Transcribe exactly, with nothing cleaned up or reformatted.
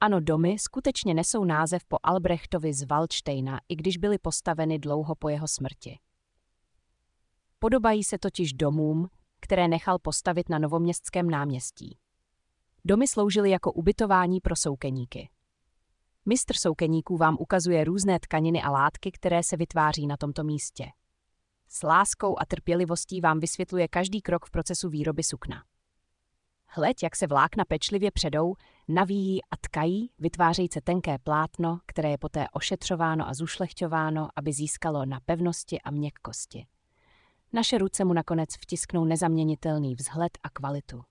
Ano, domy skutečně nesou název po Albrechtovi z Valdštejna, i když byly postaveny dlouho po jeho smrti. Podobají se totiž domům, které nechal postavit na Novoměstském náměstí. Domy sloužily jako ubytování pro soukeníky. Mistr soukeníků vám ukazuje různé tkaniny a látky, které se vytváří na tomto místě. S láskou a trpělivostí vám vysvětluje každý krok v procesu výroby sukna. Hleď, jak se vlákna pečlivě předou, navíjí a tkají, vytvářejíce tenké plátno, které je poté ošetřováno a zušlechťováno, aby získalo na pevnosti a měkkosti. Naše ruce mu nakonec vtisknou nezaměnitelný vzhled a kvalitu.